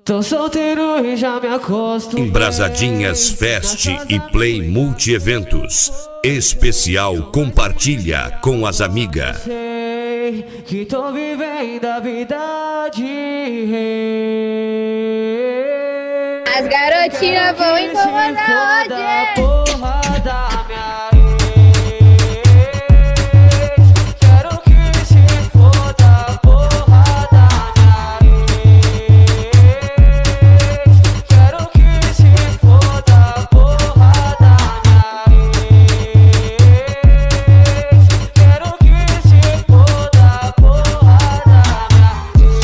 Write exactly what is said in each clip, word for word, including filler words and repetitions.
Tô solteiro e já me acostumei. Embrasadinhas Fest e Play Multi-Eventos. Especial Compartilha com as amigas. Sei que tô vivendo a vida de rei. As garotinhas vão incomodar hoje. Porra da minha ex. Quero que se foda a porra da minha ex. Quero que se foda a porra da minha ex. Quero que se foda a porra da minha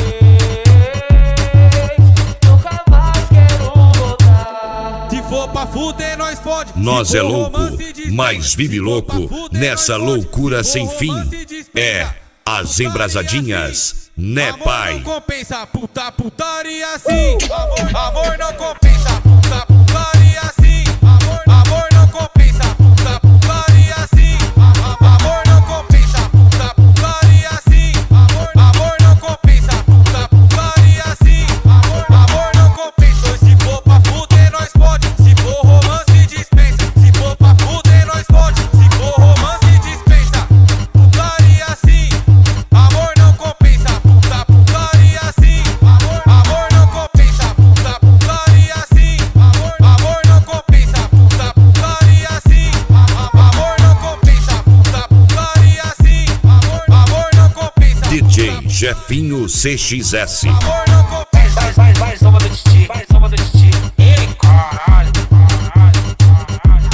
ex. Nunca mais quero voltar. Se for pra fuder, nós fode. Nós é louco, mas vive louco nessa loucura sem fim. É as Embrasadinhas, né, pai? Amor não compensa puta putaria assim. Amor, amor não compensa puta putaria assim. Amor, amor não compensa puta putaria assim. Amor não compensa puta putaria assim. Amor, amor não compensa puta putaria assim. Amor, amor não compensa. Se for pra fuder, nós pode. Se for romance, dispensa. Se for pra fuder, nós pode. Se for romance, dispensa. Putaria assim. Amor não compensa puta putaria assim. Amor, amor não compensa puta putaria assim. Amor, amor não compensa puta putaria assim. Amor não compensa puta putaria assim. Amor, amor não compensa. D J Jefinho C X S. Amor não compensa. Vai, vai, vai, soma do Titi, vai, soma do Titi. Ei, caralho, caralho, caralho.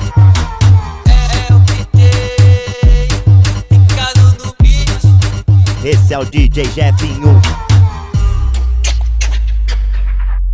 É o que tem, ficado no beat. Esse é o D J Jefinho.